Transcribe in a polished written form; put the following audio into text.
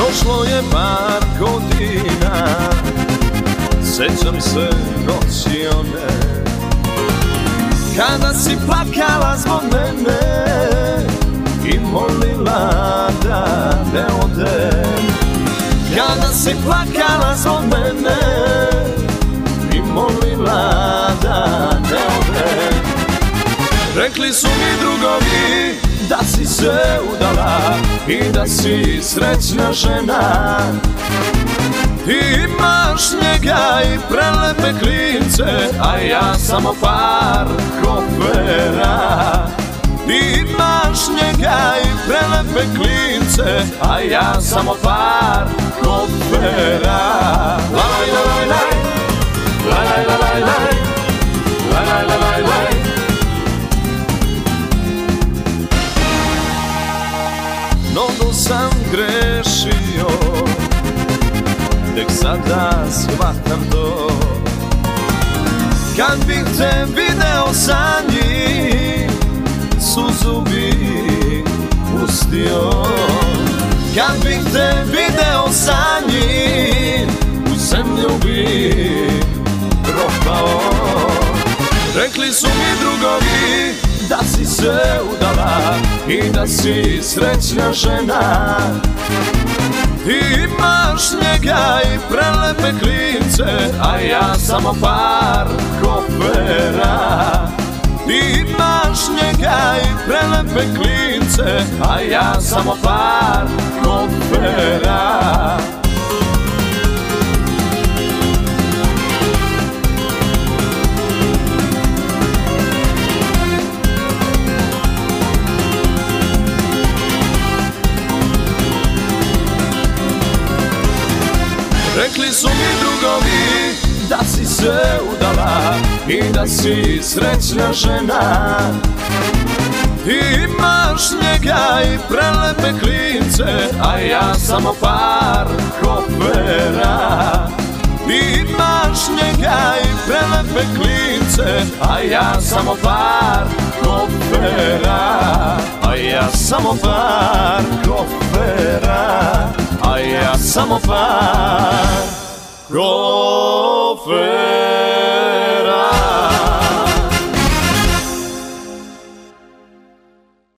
Prošlo je par godina, sećam se noći one, kada si plakala zbog mene i molila da ne odem. Kada si plakala zbog mene i molila da ne odem. Rekli su mi drugovi da si se udala i da si srećna žena. Ti imaš njega i prelepe klince, a ja samo par kofera. Ti imaš njega i prelepe klince, a ja samo par kofera. Laj, laj, laj, laj, laj, laj, laj, laj, laj, laj, laj. Mnogo sam grešio, tek sada shvatam to. Kad bih te video sa njim, suzu bih pustio. Kad bih te video sa njim, u zemlju bih propao. Rekli su mi drugovi da si se udala i da si srećna žena. Ti imaš njega i prelepe klince, a ja samo par kofera. Ti imaš njega i prelepe klince, a ja samo par kofera. Rekli su mi drugovi da si se udala i da si srećna žena. Ti imaš njega i prelepe klince, a ja samo par kofera. Ti imaš njega i prelepe klince, a ja samo par kofera. A ja samo par kofera. A ja samo par kofera.